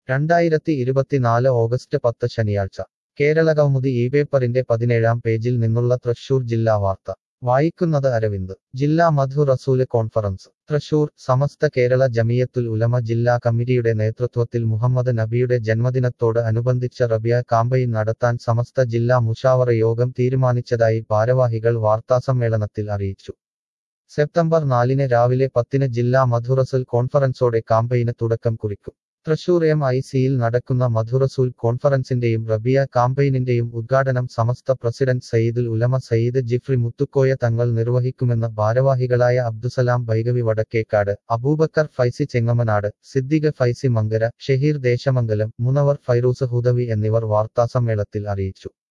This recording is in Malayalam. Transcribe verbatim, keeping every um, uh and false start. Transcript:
രണ്ടായിരത്തി ഇരുപത്തിനാല് ഓഗസ്റ്റ് പത്ത് ശനിയാഴ്ച കേരളകൗമുദി ഈ പേപ്പറിന്റെ പതിനേഴാം പേജിൽ നിന്നുള്ള തൃശൂർ ജില്ലാ വാർത്ത വായിക്കുന്നത് അരവിന്ദ് ജില്ലാ മധു റസൂല് കോൺഫറൻസ് തൃശൂർ സമസ്ത കേരള ജമിയത്തുൽ ഉലമ ജില്ലാ കമ്മിറ്റിയുടെ നേതൃത്വത്തിൽ മുഹമ്മദ് നബിയുടെ ജന്മദിനത്തോട് അനുബന്ധിച്ച റബിയ കാമ്പയിൻ നടത്താൻ സമസ്ത ജില്ലാ മുശാവറ യോഗം തീരുമാനിച്ചതായി ഭാരവാഹികൾ വാർത്താസമ്മേളനത്തിൽ അറിയിച്ചു സെപ്റ്റംബർ നാലിന് രാവിലെ പത്തിന് ജില്ലാ മധുറസുൽ കോൺഫറൻസോടെ കാമ്പയിന് തുടക്കം കുറിക്കും തൃശൂർ എം ഐ സിയിൽ നടക്കുന്ന മധുറസൂൽ കോൺഫറൻസിന്റെയും റബിയ കാമ്പയിനിന്റെയും ഉദ്ഘാടനം സമസ്ത പ്രസിഡന്റ് സയ്യിദുൽ ഉലമ സയ്യിദ് ജിഫ്രി മുത്തുക്കോയ തങ്ങൾ നിർവഹിക്കുമെന്ന് ഭാരവാഹികളായ അബ്ദുസലാം ബൈഗവി വടക്കേക്കാട് അബൂബക്കർ ഫൈസി ചെങ്ങമനാട് സിദ്ദിഖ് ഫൈസി മങ്കര ഷഹീർ ദേശമംഗലം മുനവർ ഫൈറൂസ് ഹുദവി എന്നിവർ വാർത്താസമ്മേളനത്തിൽ അറിയിച്ചു.